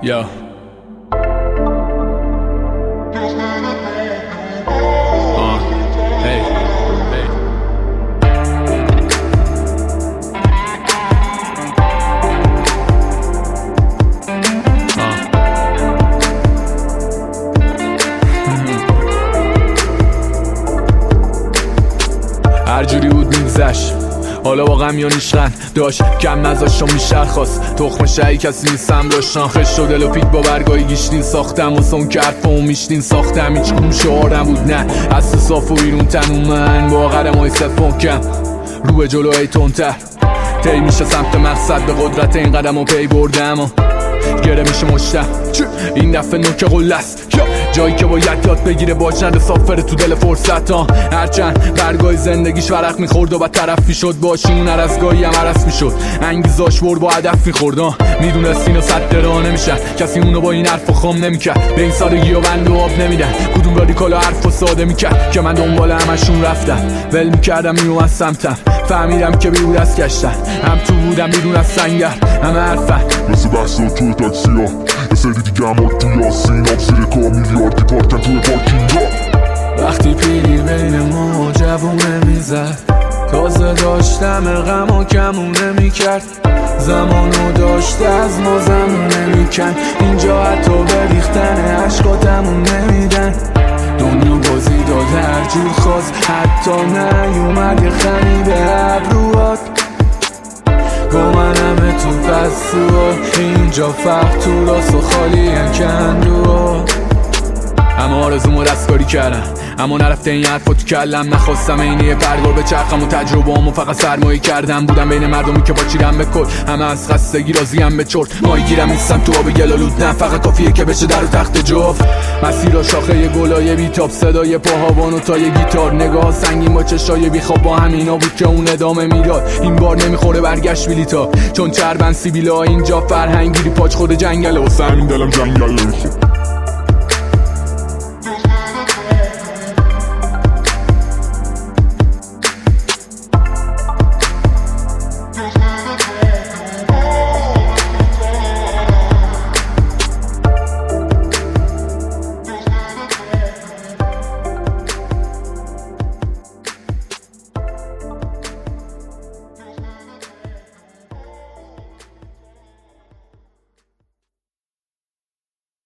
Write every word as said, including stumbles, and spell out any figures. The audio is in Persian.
یا آه هی هی هر جوری بود میگذشت، حالا با غم یا نیشغن داشت کم نذاشت و میشر خواست تخم شهی کسی نیستم داشتن خش و دل و پیک با برگای گیشتین ساختم و سون کرد و میشتین ساختم هیچ کدوم شعار نبود نه از صاف و بیرون تنو من با قدم های صف محکم رو به جلو ای تندتر طی میشه سمت مقصد به قدرت این قدم و پی بردم و گره میشه مشتم این دفعه نوک قله است جایی که باید یاد بگیره باج نده سافره تو دل فرصت ها هرچند برگای زندگیش ورق میخورد و با طرف میشد باشی اون عرصگاهی هم عرص میشد انگیزاش بر با هدف میخورد میدونست اینو صد درا نمیشه کسی اونو با این حرف و خام نمیکرد به این سادگی و بند و آب نمیدن کدوم رادیکال حرف و ساده میکرد که من دنبال همشون رفتم ول میکردم اینو از سمتم فهمیدم که بیرون از گشتن هم تو بودم بیرون از سنگر همه حرفن مثل بحثا توی تاکسی ها یه سری دیگه هم تو یاسین آب زیر کا میلیاردی پارکن توی پارکینگ ها وقتی پیری بین ما جوونه میزد تازه داشتم غم و کمونه میکرد زمانو داشته از ما زمونه میکن اینجا حتی بریختن عشقاتمون نمیدن دنیا بازی داده هر جور خواست حتی نیومد یه خمی به ابروات با من همه تو فستوها اینجا فرق تو راست و خالی کندوها همه آرزومو دستکاری کردم اما نرفته این حرفا تو کلم نخواستم اینی پرگار به چرخم و تجربه همو فقط سرمایه کردم بودم بین مردمی که با چیرم به کل همه از خستگی راضیم به چرت مایی گیرم نیستم تو آب گلالود نه فقط کافیه که بشه در و تخت جفت مسیر و شاخه گلای بیتاب صدای پاهاوان و تا یه گیتار نگاه سنگین با چشای بیخواب با همینا بود که اون ادامه میداد این بار نمیخوره برگشت بلیتا چون چربن سیبیلا اینجا فرهنگیری پاچ خود جنگله و همین دلم جنگل نمیخواد